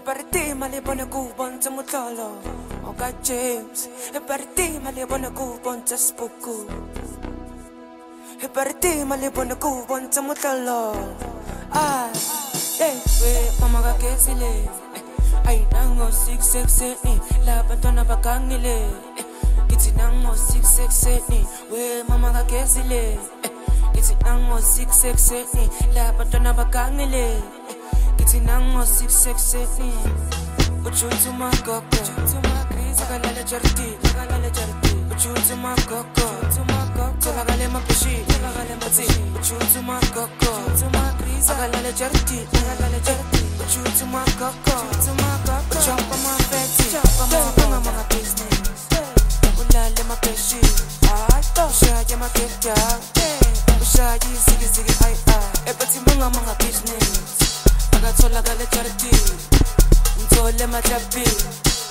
Epartima le pone kubon sa mutlolo Oka James Epartima le pone kubon sa spuku Epartima le pone kubon sa mutlolo Ah, we mama ka kesile Ay nango 666 La bantwana bakangile Kithi nango 666 We mama ka kesile Kithi nango 666 La bantwana bakangile Kithi nango 666 Uchutu makoko Sakalala charti Uchutu makoko Salagale mapishi Uchutu makoko Sakalala charti Uchutu makoko Uchapa mafeti Panga mga business Ulale mapishi Ushaje maketa Ushaje zigi zigi ay ay Epati mga business Agathola gale charti Mtole machapi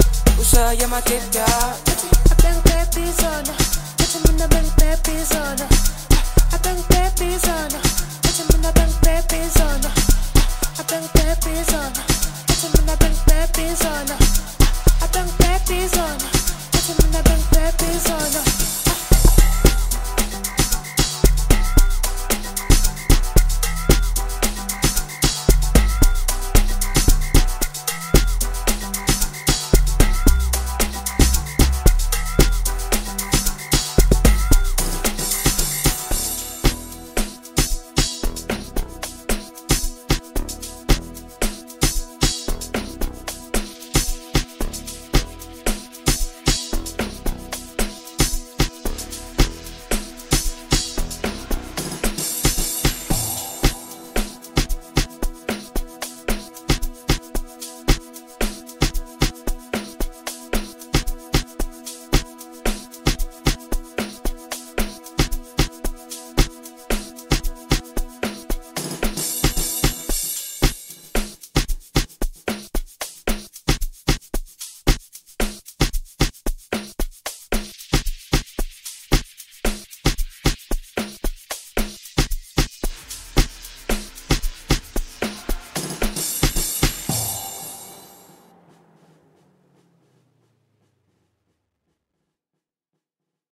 Ushaya maketa Bang baby zona, bitch I'm in the bang baby zona.